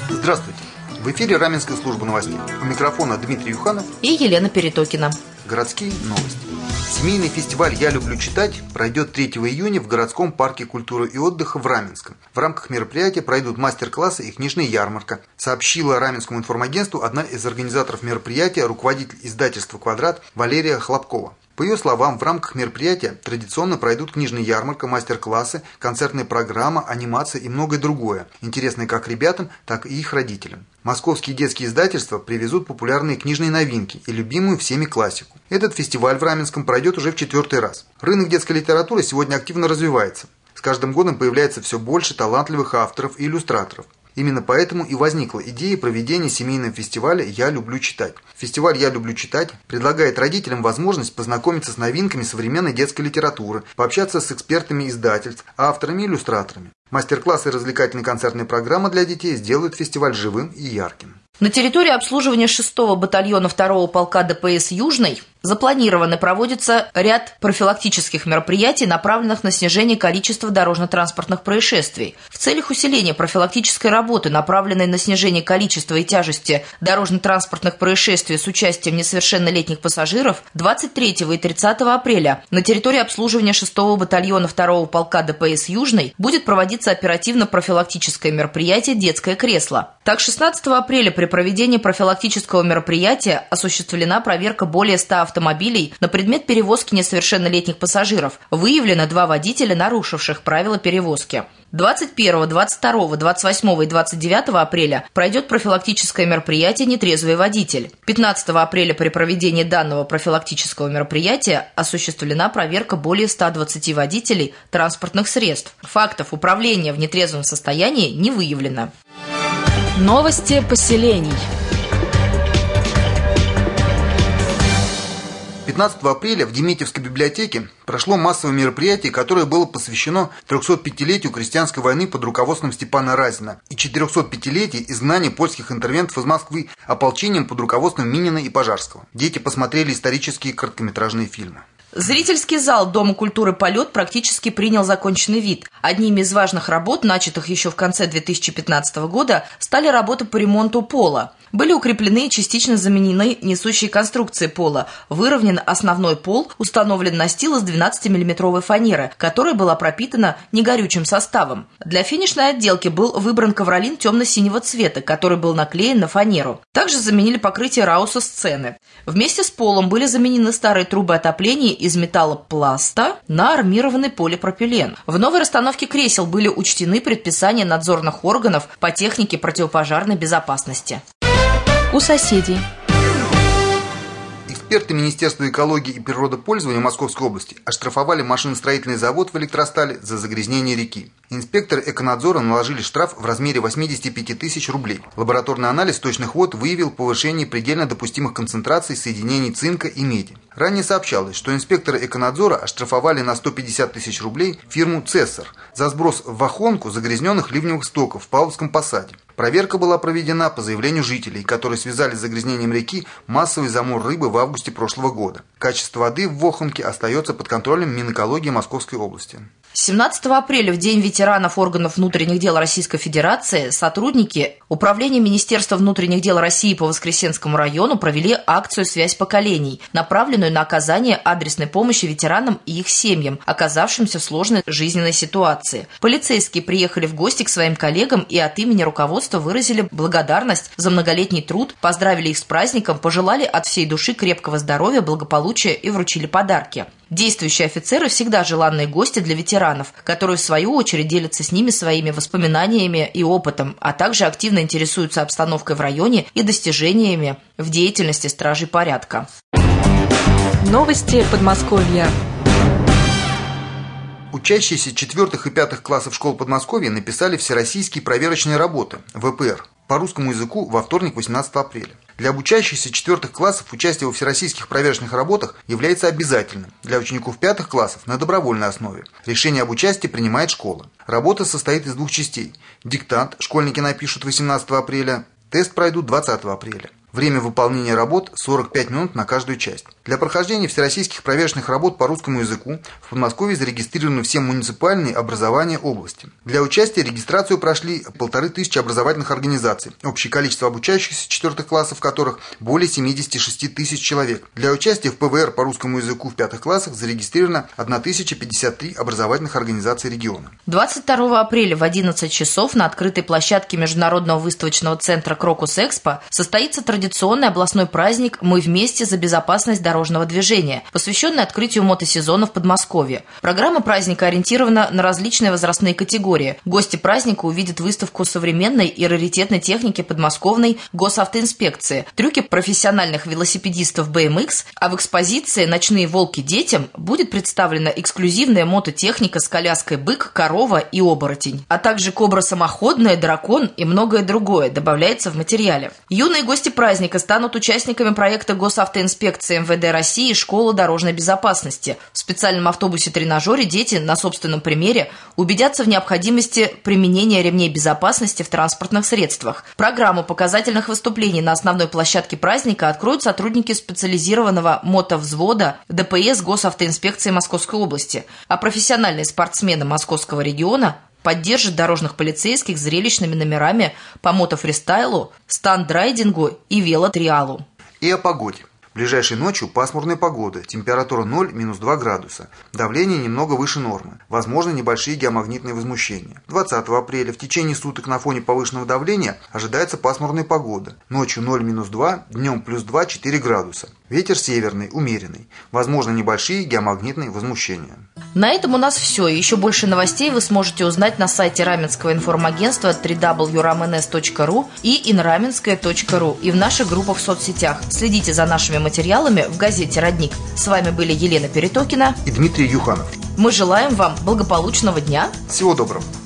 Здравствуйте! В эфире Раменская служба новостей. У микрофона Дмитрий Юханов и Елена Перетокина. Городские новости. Семейный фестиваль «Я люблю читать» пройдет 3 июня в городском парке культуры и отдыха в Раменском. В рамках мероприятия пройдут мастер-классы и книжная ярмарка, сообщила Раменскому информагентству одна из организаторов мероприятия, руководитель издательства «Квадрат» Валерия Хлопкова. По ее словам, в рамках мероприятия традиционно пройдут книжная ярмарка, мастер-классы, концертная программа, анимация и многое другое, интересное как ребятам, так и их родителям. Московские детские издательства привезут популярные книжные новинки и любимую всеми классику. Этот фестиваль в Раменском пройдет уже в 4-й раз. Рынок детской литературы сегодня активно развивается. С каждым годом появляется все больше талантливых авторов и иллюстраторов. Именно поэтому и возникла идея проведения семейного фестиваля «Я люблю читать». Фестиваль «Я люблю читать» предлагает родителям возможность познакомиться с новинками современной детской литературы, пообщаться с экспертами издательств, авторами и иллюстраторами. Мастер-классы и развлекательная концертная программа для детей сделают фестиваль живым и ярким. На территории обслуживания 6-го батальона 2-го полка ДПС «Южный» запланировано проводится ряд профилактических мероприятий, направленных на снижение количества дорожно-транспортных происшествий. В целях усиления профилактической работы, направленной на снижение количества и тяжести дорожно-транспортных происшествий с участием несовершеннолетних пассажиров, 23 и 30 апреля на территории обслуживания 6-го батальона 2-го полка ДПС «Южный» будет проводиться оперативно-профилактическое мероприятие «Детское кресло». Так, 16 апреля при проведении профилактического мероприятия осуществлена проверка более 100 автомобилей на предмет перевозки несовершеннолетних пассажиров. Выявлено 2 водителя, нарушивших правила перевозки. 21, 22, 28 и 29 апреля пройдет профилактическое мероприятие «Нетрезвый водитель». 15 апреля при проведении данного профилактического мероприятия осуществлена проверка более 120 водителей транспортных средств. Фактов управления в нетрезвом состоянии не выявлено. Новости поселений. 15 апреля в Дементьевской библиотеке прошло массовое мероприятие, которое было посвящено 305-летию крестьянской войны под руководством Степана Разина и 405-летию изгнания польских интервентов из Москвы ополчением под руководством Минина и Пожарского. Дети посмотрели исторические короткометражные фильмы. Зрительский зал Дома культуры «Полет» практически принял законченный вид. Одними из важных работ, начатых еще в конце 2015 года, стали работы по ремонту пола. Были укреплены и частично заменены несущие конструкции пола. Выровнен основной пол, установлен настил из 12-мм фанеры, которая была пропитана негорючим составом. Для финишной отделки был выбран ковролин темно-синего цвета, который был наклеен на фанеру. Также заменили покрытие рауса сцены. Вместе с полом были заменены старые трубы отопления из металлопласта на армированный полипропилен. В новой расстановке кресел были учтены предписания надзорных органов по технике противопожарной безопасности. У соседей. Эксперты Министерства экологии и природопользования Московской области оштрафовали машиностроительный завод в Электростале за загрязнение реки. Инспекторы эконадзора наложили штраф в размере 85 тысяч рублей. Лабораторный анализ сточных вод выявил повышение предельно допустимых концентраций соединений цинка и меди. Ранее сообщалось, что инспекторы эконадзора оштрафовали на 150 тысяч рублей фирму «Цессор» за сброс в Охонку загрязненных ливневых стоков в Павловском посаде. Проверка была проведена по заявлению жителей, которые связали с загрязнением реки массовый замор рыбы в августе прошлого года. Качество воды в Охонке остается под контролем Минэкологии Московской области. 17 апреля, в День ветеранов органов внутренних дел Российской Федерации, сотрудники Управления Министерства внутренних дел России по Воскресенскому району провели акцию «Связь поколений», направленную на оказание адресной помощи ветеранам и их семьям, оказавшимся в сложной жизненной ситуации. Полицейские приехали в гости к своим коллегам и от имени руководства выразили благодарность за многолетний труд, поздравили их с праздником, пожелали от всей души крепкого здоровья, благополучия и вручили подарки. Действующие офицеры всегда желанные гости для ветеранов, которые в свою очередь делятся с ними своими воспоминаниями и опытом, а также активно интересуются обстановкой в районе и достижениями в деятельности стражей порядка. Новости Подмосковья. Учащиеся 4 и 5 классов школ Подмосковья написали всероссийские проверочные работы ВПР по русскому языку во вторник, 18 апреля. Для обучающихся 4 классов участие во всероссийских проверочных работах является обязательным. Для учеников 5 классов на добровольной основе. Решение об участии принимает школа. Работа состоит из 2 частей. Диктант школьники напишут 18 апреля, тест пройдут 20 апреля. Время выполнения работ 45 минут на каждую часть. Для прохождения всероссийских проверочных работ по русскому языку в Подмосковье зарегистрированы все муниципальные образования области. Для участия регистрацию прошли 1500 образовательных организаций, общее количество обучающихся 4 классов которых более 76 тысяч человек. Для участия в ПВР по русскому языку в 5 классах зарегистрировано 1053 образовательных организаций региона. 22 апреля в 11 часов на открытой площадке Международного выставочного центра «Крокус-Экспо» состоится традиционный областной праздник «Мы вместе за безопасность дорожного движения», посвященный открытию мотосезона в Подмосковье. Программа праздника ориентирована на различные возрастные категории. Гости праздника увидят выставку современной и раритетной техники подмосковной госавтоинспекции, трюки профессиональных велосипедистов BMX, а в экспозиции «Ночные волки детям» будет представлена эксклюзивная мототехника с коляской «Бык», «Корова» и «Оборотень», а также «Кобра самоходная», «Дракон» и многое другое добавляется в материале. Юные гости праздника станут участниками проекта госавтоинспекции МВД России «Школа дорожной безопасности». В специальном автобусе-тренажере дети на собственном примере убедятся в необходимости применения ремней безопасности в транспортных средствах. Программу показательных выступлений на основной площадке праздника откроют сотрудники специализированного мотовзвода ДПС Госавтоинспекции Московской области, а профессиональные спортсмены Московского региона поддержат дорожных полицейских зрелищными номерами по мотофристайлу, стандрайдингу и велотриалу. И о погоде. Ближайшей ночью пасмурная погода, температура 0-2 градуса, давление немного выше нормы, возможны небольшие геомагнитные возмущения. 20 апреля в течение суток на фоне повышенного давления ожидается пасмурная погода, ночью 0-2, днем +2, 4 градуса. Ветер северный, умеренный, возможны небольшие геомагнитные возмущения. На этом у нас все. Еще больше новостей вы сможете узнать на сайте Раменского информагентства www.ramenes.ru и inramenskaya.ru и в наших группах в соцсетях. Следите за нашими материалами в газете «Родник». С вами были Елена Перетокина и Дмитрий Юханов. Мы желаем вам благополучного дня. Всего доброго.